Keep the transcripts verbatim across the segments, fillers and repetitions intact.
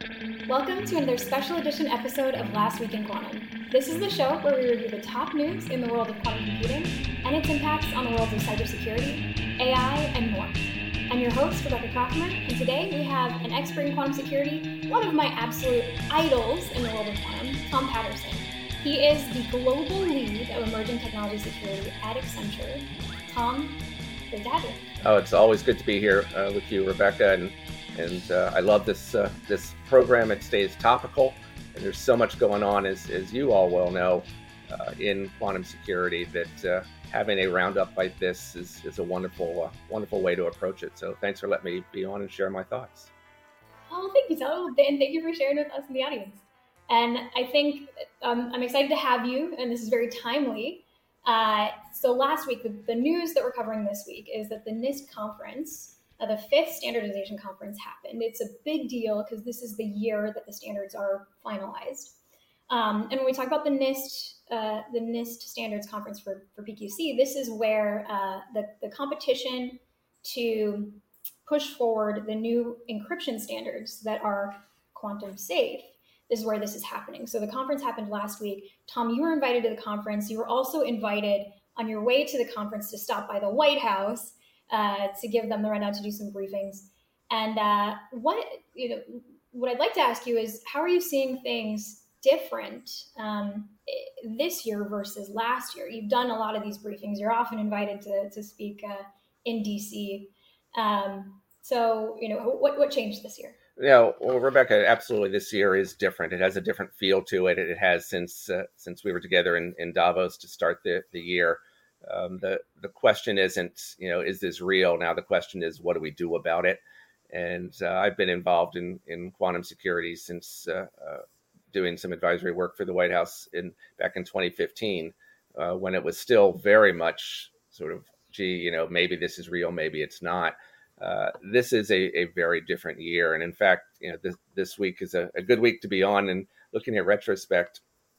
Welcome to another special edition episode of Last Week in Quantum. This is the show where we review the top news in the world of quantum computing and its impacts on the worlds of cybersecurity, A I, and more. I'm your host, Rebecca Kaufman, and today we have an expert in quantum security, one of my absolute idols in the world of quantum, Tom Patterson. He is the global lead of emerging technology security at Accenture. Tom, great to have you. Oh, it's always good to be here uh, with you, Rebecca, and and uh, I love this uh, this program. It stays topical, and there's so much going on, as as you all well know, uh, in quantum security. That uh, having a roundup like this is is a wonderful uh, wonderful way to approach it. So thanks for letting me be on and share my thoughts. Oh, thank you, Tom, and thank you for sharing with us in the audience. And I think um, I'm excited to have you, and this is very timely. Uh, so last week, the, the news that we're covering this week is that the NIST conference, uh, the fifth standardization conference, happened. It's a big deal because this is the year that the standards are finalized. Um, and when we talk about the NIST, uh, the NIST standards conference for, for P Q C, this is where uh, the, the competition to push forward the new encryption standards that are quantum safe is where this is happening. So the conference happened last week. Tom, you were invited to the conference. You were also invited on your way to the conference to stop by the White House uh, to give them the rundown, to do some briefings. And uh, what you know, what I'd like to ask you is, how are you seeing things different um, this year versus last year? You've done a lot of these briefings. You're often invited to to speak uh, in D C. Um, so, you know, what what changed this year? Yeah, well, Rebecca, absolutely. This year is different. It has a different feel to it. It has since uh, since we were together in, in Davos to start the, the year. Um, the the question isn't, you know, is this real? Now the question is, what do we do about it? And uh, I've been involved in, in quantum security since uh, uh, doing some advisory work for the White House in back in twenty fifteen, uh, when it was still very much sort of, gee, you know, maybe this is real, maybe it's not. Uh, this is a, a very different year. And in fact, you know, this, this week is a, a good week to be on and looking at retrospect,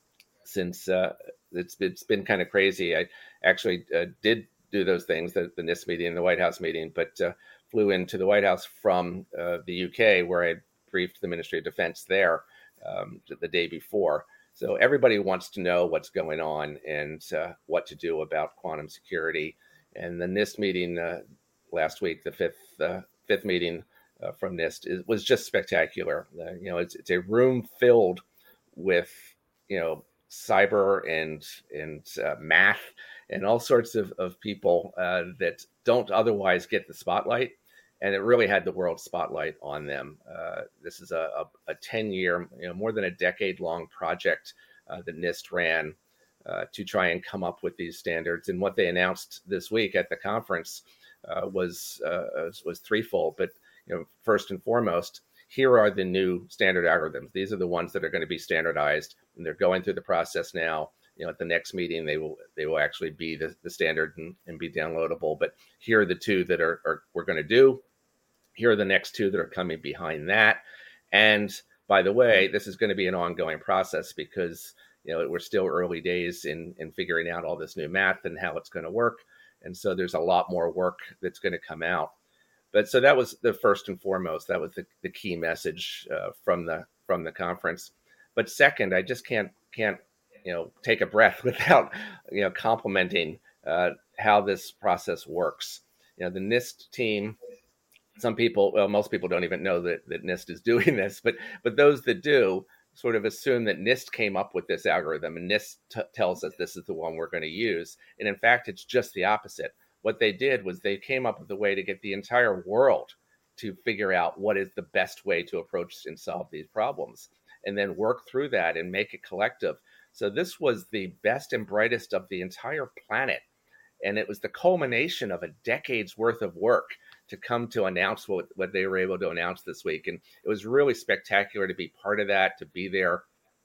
since uh, it's, it's been kind of crazy. I actually uh, did do those things, the, the NIST meeting and the White House meeting, but uh, flew into the White House from uh, the U K, where I briefed the Ministry of Defense there um, the day before. So everybody wants to know what's going on and uh, what to do about quantum security. And the NIST meeting uh, last week, the fifth uh, fifth meeting uh, from NIST, is, was just spectacular. Uh, you know, it's it's a room filled with, you know, cyber and and uh, math and all sorts of of people uh, that don't otherwise get the spotlight, and it really had the world spotlight on them. Uh, this is a, a, a ten year, you know, more than a decade long project uh, that NIST ran uh, to try and come up with these standards. And what they announced this week at the conference Uh, was uh, was threefold. But you know, first and foremost, here are the new standard algorithms. These are the ones that are going to be standardized, and they're going through the process now. You know, at the next meeting, they will they will actually be the, the standard and, and be downloadable. But here are the two that are, are we're going to do. Here are the next two that are coming behind that. And by the way, this is going to be an ongoing process because, you know, we're still early days in in figuring out all this new math and how it's going to work. And so there's a lot more work that's going to come out. But so that was the first and foremost. That was the, the key message uh, from the from the conference. But second, I just can't can't you know take a breath without you know complimenting uh, how this process works. You know, the NIST team. Some people, well, most people don't even know that that NIST is doing this, but but those that do sort of assume that NIST came up with this algorithm, and NIST t- tells us this is the one we're going to use. And in fact, it's just the opposite. What they did was they came up with a way to get the entire world to figure out what is the best way to approach and solve these problems, and then work through that and make it collective. So this was the best and brightest of the entire planet. And it was the culmination of a decade's worth of work to come to announce what, what they were able to announce this week. And it was really spectacular to be part of that, to be there,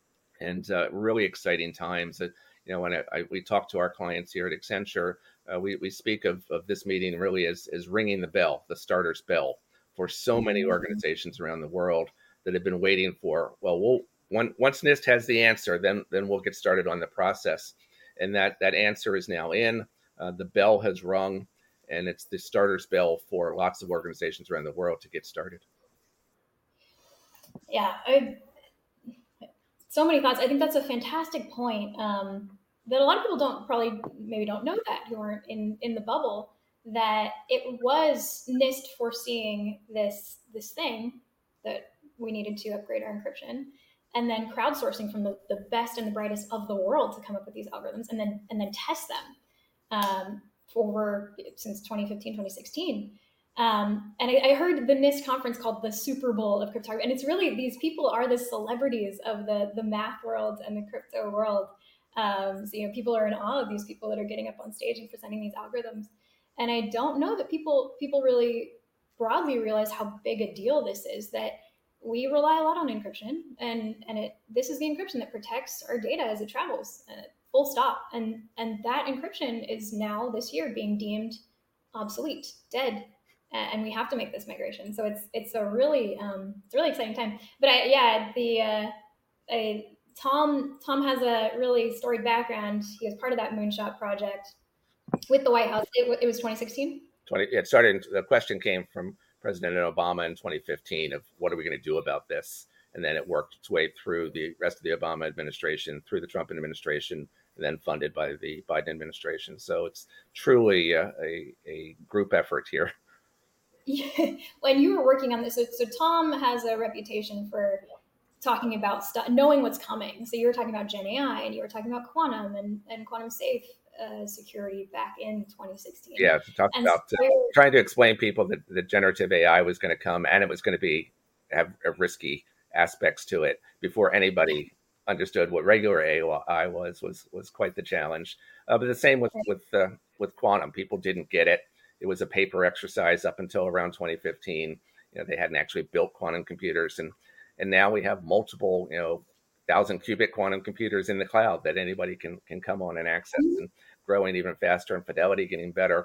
and uh, really exciting times. Uh, you know, when I, I, we talk to our clients here at Accenture, uh, we, we speak of, of this meeting really as, as ringing the bell, the starter's bell, for so many organizations around the world that have been waiting for, well, we'll one, once NIST has the answer, then then we'll get started on the process. And that, that answer is now in. Uh, the bell has rung, and it's the starter's bell for lots of organizations around the world to get started. Yeah, I, so many thoughts. I think that's a fantastic point. Um, that a lot of people don't probably maybe don't know that who aren't in in the bubble, that it was NIST foreseeing this this thing that we needed to upgrade our encryption, and then crowdsourcing from the, the best and the brightest of the world to come up with these algorithms and then and then test them um, for since twenty fifteen, twenty sixteen. Um, and I, I heard the NIST conference called the Super Bowl of cryptography, and it's really, these people are the celebrities of the the math world and the crypto world. Um, so you know, people are in awe of these people that are getting up on stage and presenting these algorithms. And I don't know that people people really broadly realize how big a deal this is. That we rely a lot on encryption, and and it this is the encryption that protects our data as it travels. Uh, full stop. And and that encryption is now this year being deemed obsolete, dead, and we have to make this migration. So it's it's a really um, it's a really exciting time. But I, yeah, the uh, I, Tom Tom has a really storied background. He was part of that moonshot project with the White House. It, it was twenty sixteen. twenty, it started. The question came from President Obama in twenty fifteen of what are we going to do about this, and then it worked its way through the rest of the Obama administration, through the Trump administration, and then funded by the Biden administration. So it's truly a, a, a group effort here. Yeah. When you were working on this, so, so Tom has a reputation for talking about stuff, knowing what's coming. So you were talking about Gen A I, and you were talking about quantum and, and quantum safe uh, security back in twenty sixteen. Yeah, to talk and about so, uh, trying to explain people that the generative A I was going to come, and it was going to be have, have risky aspects to it before anybody understood what regular A I was was was quite the challenge. Uh, but the same with with uh, with quantum, people didn't get it. It was a paper exercise up until around twenty fifteen. You know, they hadn't actually built quantum computers, and and now we have multiple, you know, thousand qubit quantum computers in the cloud that anybody can can come on and access, and growing even faster, and fidelity getting better.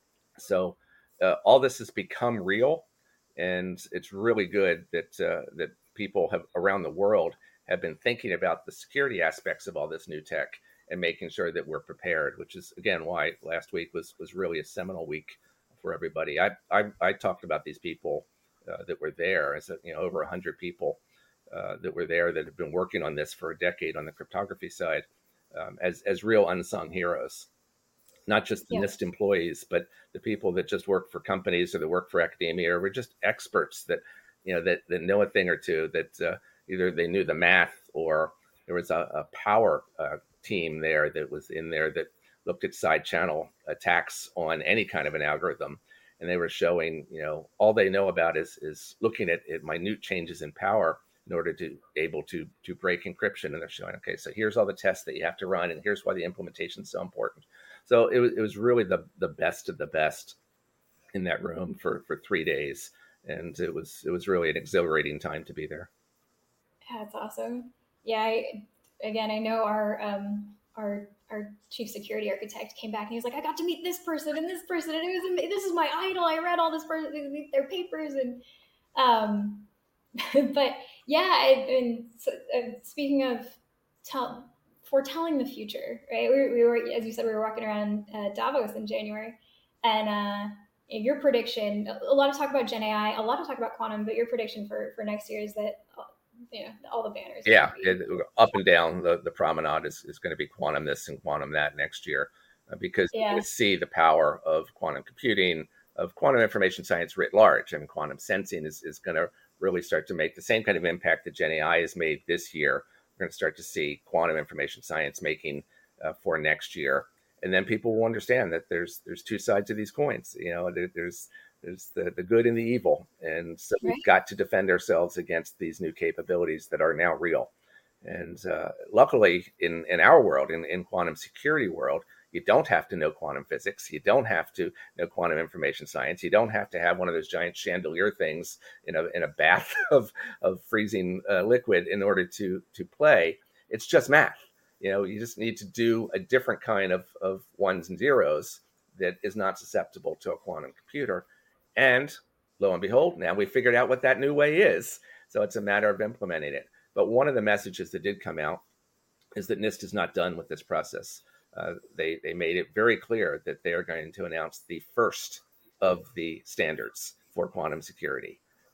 So uh, all this has become real, and it's really good that uh, that people have around the world have been thinking about the security aspects of all this new tech and making sure that we're prepared, which is, again, why last week was was really a seminal week for everybody. I I, I talked about these people uh, that were there, as a, you know, over one hundred people uh, that were there that have been working on this for a decade on the cryptography side, um, as as real unsung heroes. Not just the yeah. NIST employees, but the people that just work for companies or that work for academia, or were just experts that, you know, that, that know a thing or two, that uh, either they knew the math, or there was a, a power uh, team there that was in there that looked at side channel attacks on any kind of an algorithm. And they were showing, you know, all they know about is is looking at, at minute changes in power in order to able to to break encryption. And they're showing, okay, so here's all the tests that you have to run, and here's why the implementation is so important. So it was it was really the the best of the best in that room for for three days, and it was it was really an exhilarating time to be there. Yeah, that's awesome. Yeah, I, again, I know our um, our our chief security architect came back and he was like, I got to meet this person and this person, and it was this is my idol. I read all this person their papers, and um, but yeah, and so, uh, speaking of tell, foretelling the future, right? We, we were, as you said, we were walking around uh, Davos in January, and uh, your prediction, a lot of talk about Gen A I, a lot of talk about quantum, but your prediction for, for next year is that, you know, all the banners. Yeah, it, up and down the, the promenade is, is going to be quantum this and quantum that next year, uh, because yeah. you see the power of quantum computing, of quantum information science writ large. I mean, quantum sensing is, is going to really start to make the same kind of impact that Gen A I has made this year. We're going to start to see quantum information science making uh, for next year. And then people will understand that there's there's two sides of these coins. You know, there, there's there's the, the good and the evil. And so right. we've got to defend ourselves against these new capabilities that are now real. And uh, luckily, in, in our world, in, in quantum security world, you don't have to know quantum physics. You don't have to know quantum information science. You don't have to have one of those giant chandelier things in a in a bath of of freezing uh, liquid in order to to play. It's just math. You know, you just need to do a different kind of of ones and zeros that is not susceptible to a quantum computer. And lo and behold, now we figured out what that new way is. So it's a matter of implementing it. But one of the messages that did come out is that NIST is not done with this process. Uh, they they made it very clear that they are going to announce the first of the standards for quantum security.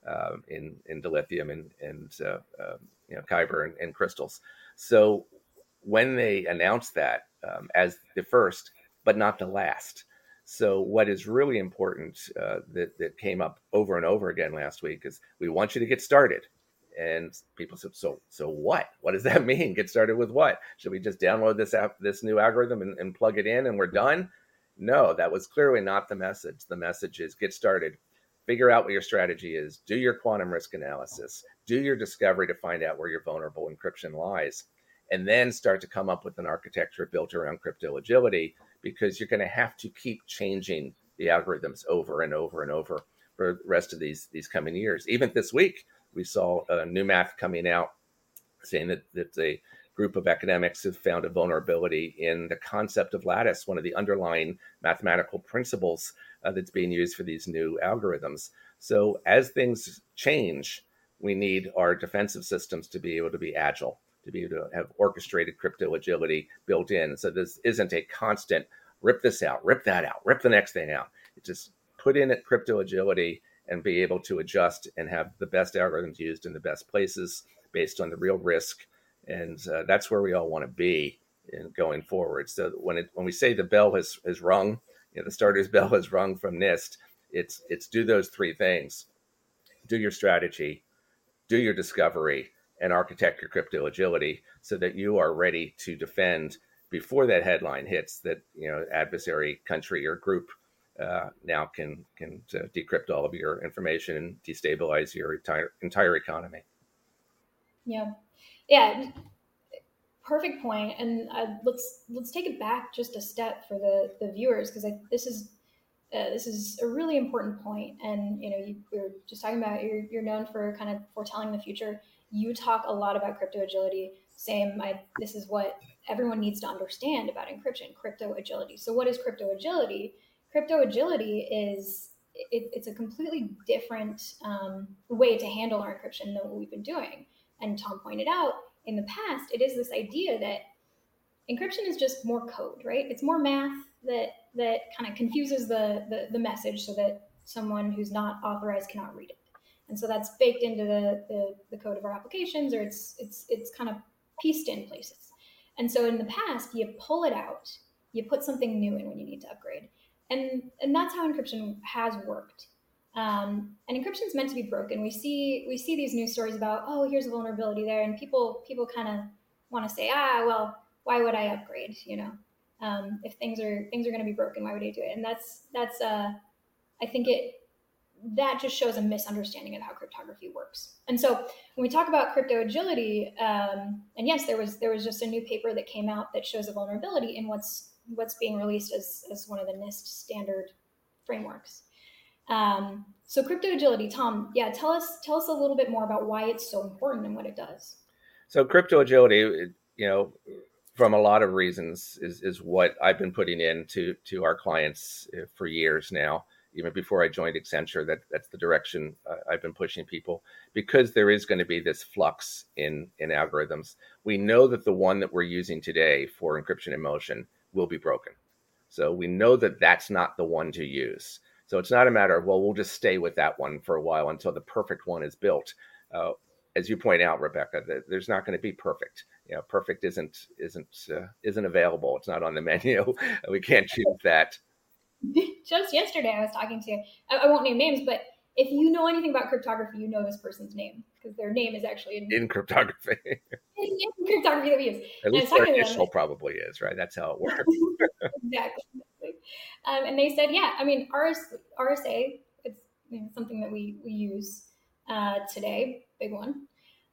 um, in in dilithium and and uh, uh, you know kyber and, and crystals. So when they announced that um, as the first, but not the last. So what is really important uh, that that came up over and over again last week is we want you to get started. And people said, so so what? What does that mean? Get started with what? Should we just download this app, this new algorithm and, and plug it in and we're done? No, that was clearly not the message. The message is get started, figure out what your strategy is, do your quantum risk analysis, do your discovery to find out where your vulnerable encryption lies, and then start to come up with an architecture built around crypto agility, because you're going to have to keep changing the algorithms over and over and over for the rest of these, these coming years. Even this week, we saw uh, new math coming out saying that, that a group of academics have found a vulnerability in the concept of lattice, one of the underlying mathematical principles uh, that's being used for these new algorithms. So as things change, we need our defensive systems to be able to be agile, to be able to have orchestrated crypto agility built in. So this isn't a constant rip this out, rip that out, rip the next thing out. It just put in at crypto agility and be able to adjust and have the best algorithms used in the best places based on the real risk. And uh, that's where we all want to be in going forward. So when it when we say the bell has, has rung, you know, the starter's bell has rung from NIST, it's it's do those three things. Do your strategy, do your discovery, and architect your crypto agility so that you are ready to defend before that headline hits that, you know, adversary country or group uh, now can can uh, decrypt all of your information and destabilize your entire entire economy. Yeah, yeah, perfect point. And uh, let's let's take it back just a step for the the viewers, because this is uh, this is a really important point. And you know, you, we were just talking about you're you're known for kind of foretelling the future. You talk a lot about crypto agility. Same, I, this is what everyone needs to understand about encryption: crypto agility. So, what is crypto agility? Crypto agility is it, it's a completely different um, way to handle our encryption than what we've been doing. And Tom pointed out in the past, it is this idea that encryption is just more code, right? It's more math that that kind of confuses the, the, the message so that someone who's not authorized cannot read it. And so that's baked into the, the, the code of our applications, or it's it's it's kind of pieced in places. And so in the past, you pull it out, you put something new in when you need to upgrade. And, and that's how encryption has worked. Um, and encryption is meant to be broken. We see we see these news stories about, oh, here's a vulnerability there, and people people kind of want to say, ah, well, why would I upgrade? You know, um, if things are things are going to be broken, why would I do it? And that's that's uh, I think it that just shows a misunderstanding of how cryptography works. And so when we talk about crypto agility, um, and yes, there was there was just a new paper that came out that shows a vulnerability in what's what's being released as as one of the NIST standard frameworks. Um, so crypto agility, Tom, yeah, tell us tell us a little bit more about why it's so important and what it does. So crypto agility, you know, from a lot of reasons, is is what I've been putting into to our clients for years now. Even before I joined Accenture, that that's the direction uh, I've been pushing people, because there is going to be this flux in in algorithms. We know that the one that we're using today for encryption in motion will be broken. So we know that that's not the one to use. So it's not a matter of, well, we'll just stay with that one for a while until the perfect one is built. Uh, as you point out, Rebecca, that there's not going to be perfect. You know, perfect isn't isn't uh, isn't available. It's not on the menu. We can't choose that. Just yesterday, I was talking to, I, I won't name names, but if you know anything about cryptography, you know this person's name, because their name is actually in, in cryptography. in, in cryptography that we use. At least their initial probably is, right? That's how it works. Exactly. Um, and they said, yeah, I mean, R S, R S A, it's you know, something that we, we use uh, today, big one.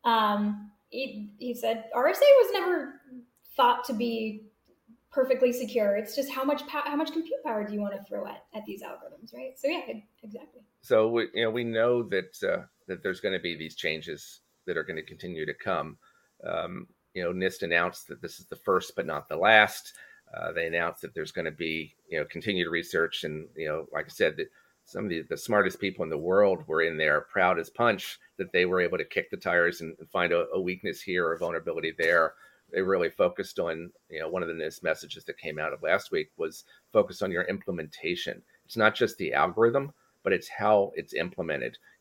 Um, he, he said R S A was never thought to be perfectly secure. It's just how much pow- how much compute power do you want to throw at, at these algorithms, right? So yeah, exactly. So we, you know, we know that uh, that there's going to be these changes that are going to continue to come. Um, you know, NIST announced that this is the first but not the last. Uh, they announced that there's going to be, you know, continued research, and you know, like I said, that some of the, the smartest people in the world were in there, proud as punch, that they were able to kick the tires and, and find a, a weakness here or a vulnerability there. They really focused on, you know, one of the NIST messages that came out of last week was focus on your implementation. It's not just the algorithm, but it's how it's implemented.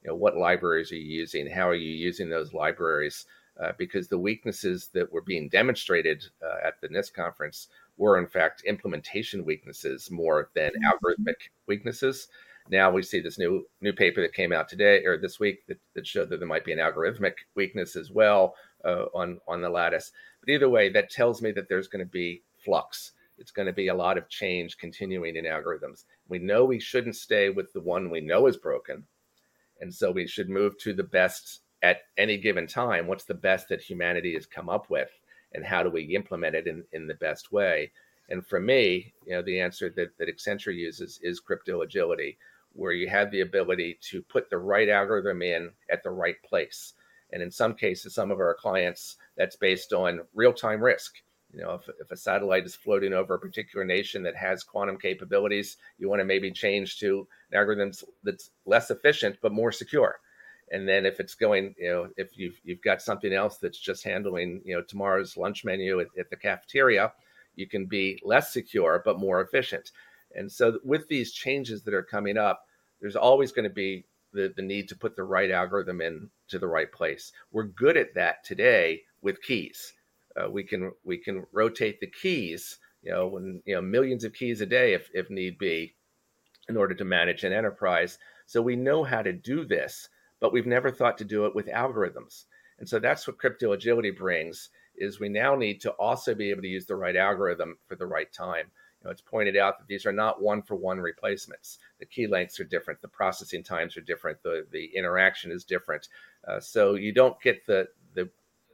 you know, what libraries are you using? How are you using those libraries? Uh, because the weaknesses that were being demonstrated uh, at the NIST conference were, in fact, implementation weaknesses more than algorithmic weaknesses. Now we see this new new paper that came out today or this week that, that showed that there might be an algorithmic weakness as well uh, on, on the lattice. But either way, that tells me that there's going to be flux. It's going to be a lot of change continuing in algorithms. We know we shouldn't stay with the one we know is broken. And so we should move to the best at any given time. What's the best that humanity has come up with? And how do we implement it in, in the best way? And for me, you know, the answer that, that Accenture uses is crypto agility, where you have the ability to put the right algorithm in at the right place. And in some cases, some of our clients, that's based on real-time risk. You know, if, if a satellite is floating over a particular nation that has quantum capabilities, you want to maybe change to an algorithm that's less efficient but more secure. And then if it's going, you know, if you've you've got something else that's just handling, you know, tomorrow's lunch menu at, at the cafeteria, you can be less secure but more efficient. And so with these changes that are coming up, there's always going to be the, the need to put the right algorithm in to the right place. We're good at that today with keys. Uh, we can we can rotate the keys, you know, when you know millions of keys a day if if need be, in order to manage an enterprise. So we know how to do this, but we've never thought to do it with algorithms. And so that's what crypto agility brings, is we now need to also be able to use the right algorithm for the right time. You know, it's pointed out that these are not one-for-one replacements. The key lengths are different. The processing times are different. The, the interaction is different. Uh, so you don't get the, the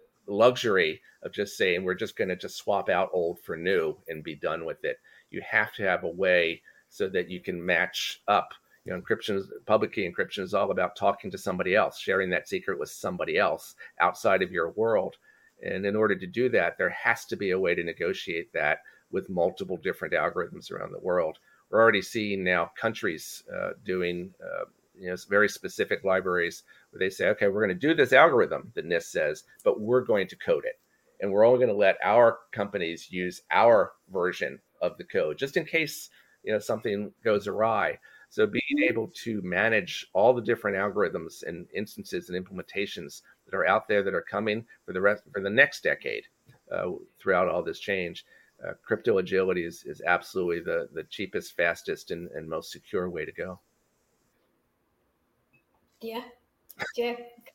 luxury of just saying, we're just going to just swap out old for new and be done with it. You have to have a way so that you can match up. You know, encryption, is, public key encryption is all about talking to somebody else, sharing that secret with somebody else outside of your world. And in order to do that, there has to be a way to negotiate that with multiple different algorithms around the world. We're already seeing now countries uh, doing uh, you know, very specific libraries where they say, okay, we're going to do this algorithm that NIST says, but we're going to code it. And we're only going to let our companies use our version of the code, just in case, you know, something goes awry. So being able to manage all the different algorithms and instances and implementations that are out there that are coming for the rest for the next decade uh, throughout all this change, uh, crypto agility is, is absolutely the, the cheapest, fastest, and, and most secure way to go. Yeah, yeah,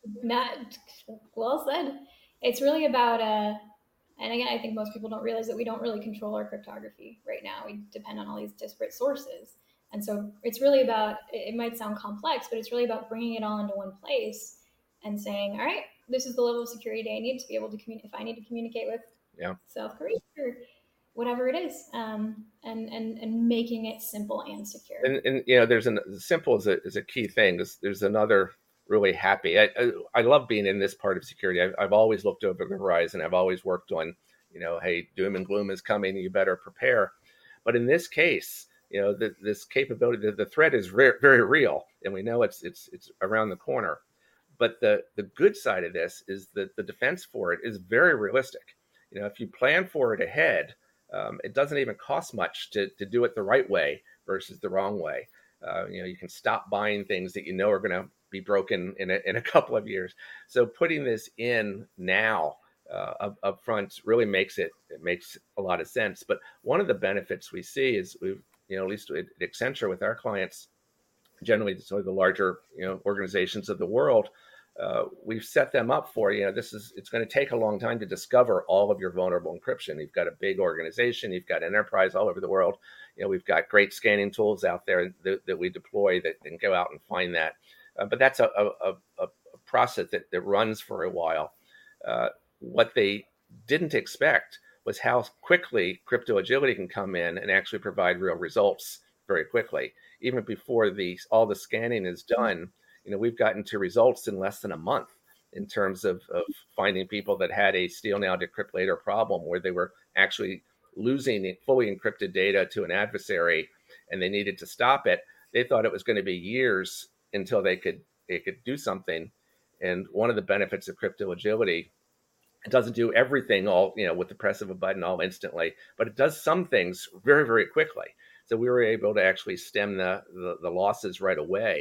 not well said. It's really about, uh, and again, I think most people don't realize that we don't really control our cryptography right now. We depend on all these disparate sources. And so it's really about, it might sound complex, but it's really about bringing it all into one place and saying, all right, this is the level of security I need to be able to communicate. If I need to communicate with yeah. South Korea or whatever it is, um, and, and, and making it simple and secure. And, and you know, there's an simple is a, is a key thing. There's, there's another really happy. I, I, I love being in this part of security. I've, I've always looked over the horizon. I've always worked on, you know, hey, doom and gloom is coming. You better prepare. But in this case, you know, the, this capability, the, the threat is re- very real, and we know it's it's it's around the corner. But the the good side of this is that the defense for it is very realistic. You know, if you plan for it ahead, um, it doesn't even cost much to to do it the right way versus the wrong way. Uh, you know, you can stop buying things that you know are going to be broken in a, in a couple of years. So putting this in now uh, up, up front really makes it it makes a lot of sense. But one of the benefits we see is we've you know, at least at Accenture with our clients, generally sort of the larger, you know, organizations of the world, uh, we've set them up for, you know, this is, it's going to take a long time to discover all of your vulnerable encryption. You've got a big organization, you've got enterprise all over the world. You know, we've got great scanning tools out there that, that we deploy that can go out and find that. Uh, but that's a, a, a, a process that, that runs for a while. Uh, what they didn't expect was how quickly crypto agility can come in and actually provide real results very quickly. Even before the all the scanning is done, you know, we've gotten to results in less than a month in terms of, of finding people that had a steal now, decrypt later problem where they were actually losing fully encrypted data to an adversary and they needed to stop it. They thought it was going to be years until they could they could do something. And one of the benefits of crypto agility, it doesn't do everything all, you know, with the press of a button all instantly, but it does some things very, very quickly. So we were able to actually stem the, the, the losses right away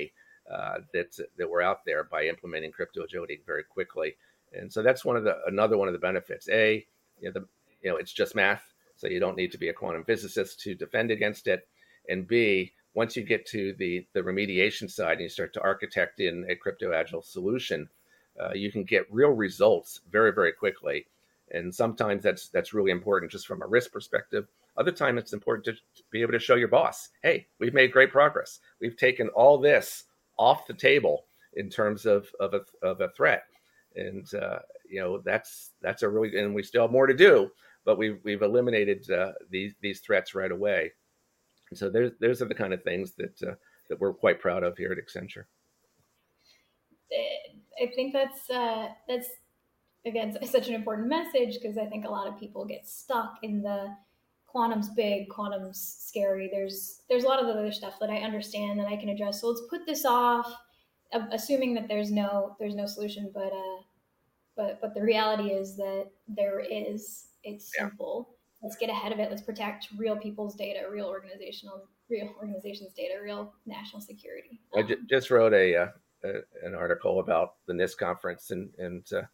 uh, that that were out there by implementing crypto agility very quickly. And so that's one of the another one of the benefits. A, you know, the you know it's just math, so you don't need to be a quantum physicist to defend against it. And B, once you get to the the remediation side and you start to architect in a crypto agile solution, uh, you can get real results very very quickly. And sometimes that's that's really important just from a risk perspective. Other times it's important to, to be able to show your boss, hey, we've made great progress. We've taken all this off the table in terms of of a, of a threat. And uh, you know that's that's a really, and we still have more to do, but we've we've eliminated uh, these these threats right away. And so there's those are the kind of things that uh, that we're quite proud of here at Accenture. I think that's uh, that's again such an important message, because I think a lot of people get stuck in the quantum's big, quantum's scary. There's there's a lot of other stuff that I understand that I can address. So let's put this off, assuming that there's no there's no solution. But uh, but but the reality is that there is. It's simple. Yeah. Let's get ahead of it. Let's protect real people's data, real organizational, real organizations' data, real national security. Um, I j- just wrote a, uh, a an article about the NIST conference, and and uh,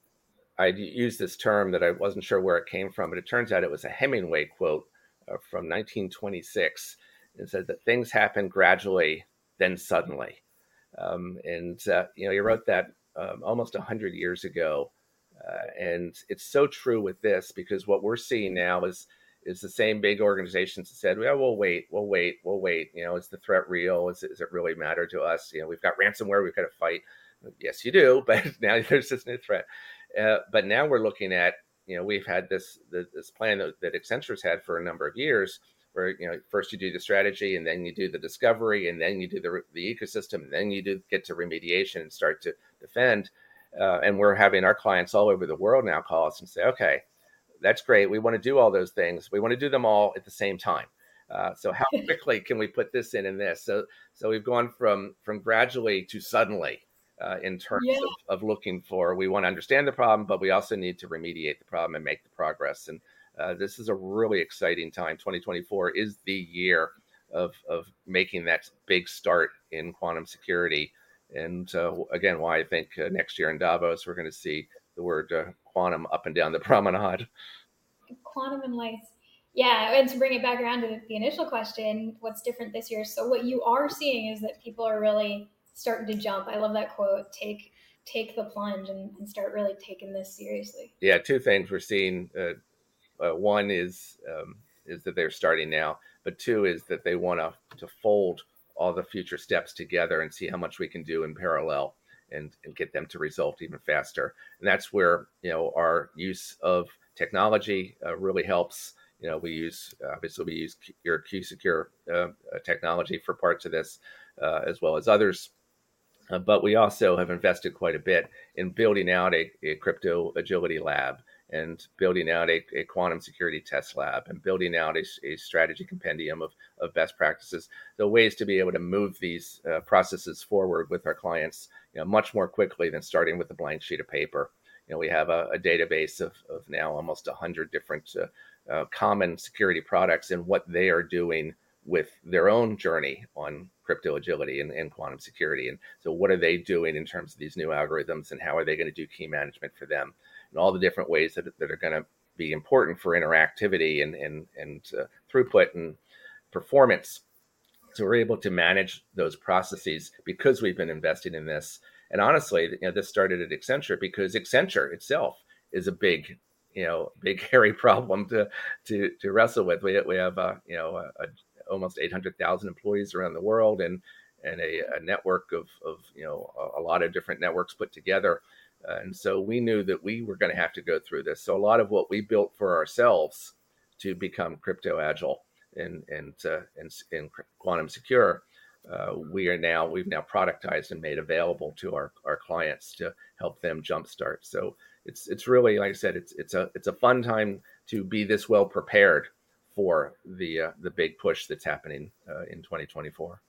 I used this term that I wasn't sure where it came from, but it turns out it was a Hemingway quote uh, from nineteen twenty-six. It said that things happen gradually, then suddenly. Um, and, uh, you know, he wrote that um, almost one hundred years ago. Uh, and it's so true with this, because what we're seeing now is is the same big organizations that said, well, we'll wait, we'll wait, we'll wait. You know, is the threat real? Is it, does it really matter to us? You know, we've got ransomware, we've got to fight. Yes, you do. But now there's this new threat. Uh, but now we're looking at, you know, we've had this this plan that, that Accenture's had for a number of years, where, you know, first you do the strategy, and then you do the discovery, and then you do the the ecosystem, and then you do get to remediation and start to defend. Uh, and we're having our clients all over the world now call us and say, okay, that's great. We want to do all those things. We want to do them all at the same time. Uh, so how quickly can we put this in and this? So so we've gone from from gradually to suddenly. Uh, in terms yeah. of, of looking for, we want to understand the problem, but we also need to remediate the problem and make the progress. And uh, this is a really exciting time. twenty twenty-four is the year of, of making that big start in quantum security. And uh, again, why I think uh, next year in Davos, we're going to see the word uh, quantum up and down the promenade. Quantum and lights. Yeah, and to bring it back around to the initial question, what's different this year? So what you are seeing is that people are really starting to jump. I love that quote. Take take the plunge and, and start really taking this seriously. Yeah, two things we're seeing. Uh, uh, one is um, is that they're starting now, but two is that they want to to fold all the future steps together and see how much we can do in parallel, and, and get them to result even faster. And that's where, you know, our use of technology uh, really helps. You know, we use, obviously we use your Q-Secure uh, technology for parts of this, uh, as well as others. Uh, but we also have invested quite a bit in building out a, a crypto agility lab, and building out a, a quantum security test lab, and building out a, a strategy compendium of, of best practices. The ways to be able to move these uh, processes forward with our clients, you know, much more quickly than starting with a blank sheet of paper. You know, we have a, a database of, of now almost one hundred different uh, uh, common security products, and what they are doing with their own journey on crypto agility and, and quantum security. And so what are they doing in terms of these new algorithms, and how are they going to do key management for them, and all the different ways that, that are going to be important for interactivity and, and, and uh, throughput and performance. So we're able to manage those processes because we've been investing in this. And honestly, you know, this started at Accenture because Accenture itself is a big, you know, big hairy problem to to to wrestle with. We we have uh, you know a, a almost eight hundred thousand employees around the world, and and a, a network of, of you know a, a lot of different networks put together. Uh, and so we knew that we were going to have to go through this. So a lot of what we built for ourselves to become crypto agile and and uh, and, and quantum secure, uh, we are now we've now productized and made available to our, our clients to help them jumpstart. So it's it's really, like I said, it's it's a it's a fun time to be this well prepared for the uh, the big push that's happening uh, in twenty twenty-four.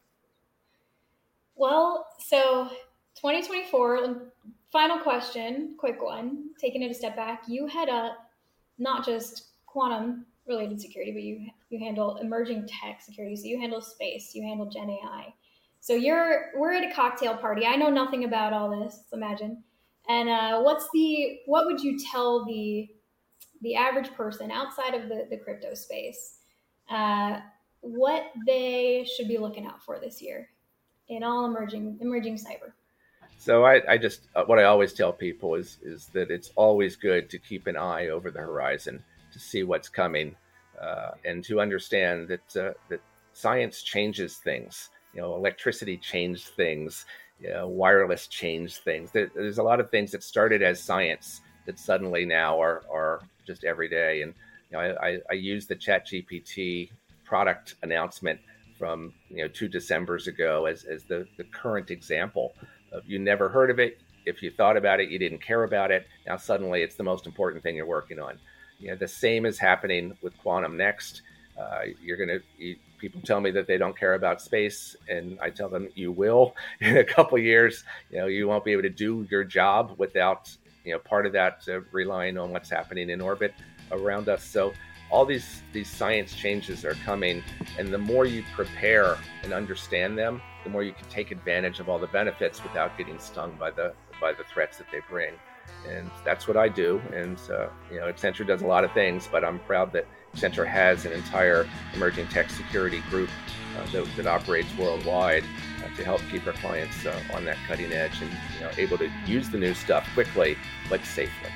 Well, so twenty twenty-four, final question, quick one, taking it a step back. You head up not just quantum related security, but you you handle emerging tech security. So you handle space, you handle Gen A I. So you're we're at a cocktail party. I know nothing about all this. Imagine. And uh, what's the what would you tell the the average person outside of the, the crypto space uh, what they should be looking out for this year in all emerging emerging cyber? So I, I just uh, what I always tell people is is that it's always good to keep an eye over the horizon to see what's coming, uh, and to understand that uh, that science changes things. You know, electricity changed things. You know, wireless changed things. There, there's a lot of things that started as science that suddenly now are are just every day. And you know, I, I, I use the ChatGPT product announcement from you know two Decembers ago as as the the current example. If you never heard of it, if you thought about it, you didn't care about it. Now suddenly it's the most important thing you're working on. You know, the same is happening with Quantum Next. Uh, you're going to, people tell me that they don't care about space, and I tell them you will in a couple of years. You know, you won't be able to do your job without, you know, part of that uh, relying on what's happening in orbit around us. So all these these science changes are coming, and the more you prepare and understand them, the more you can take advantage of all the benefits without getting stung by the by the threats that they bring. And that's what I do. And uh, you know, Accenture does a lot of things, but I'm proud that Accenture has an entire emerging tech security group uh, that, that operates worldwide uh, to help keep our clients uh, on that cutting edge and you know able to use the new stuff quickly but safely.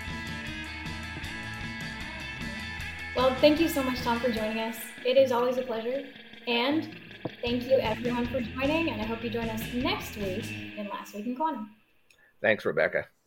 Well, thank you so much, Tom, for joining us. It is always a pleasure. And thank you, everyone, for joining. And I hope you join us next week in Last Week in Quantum. Thanks, Rebecca.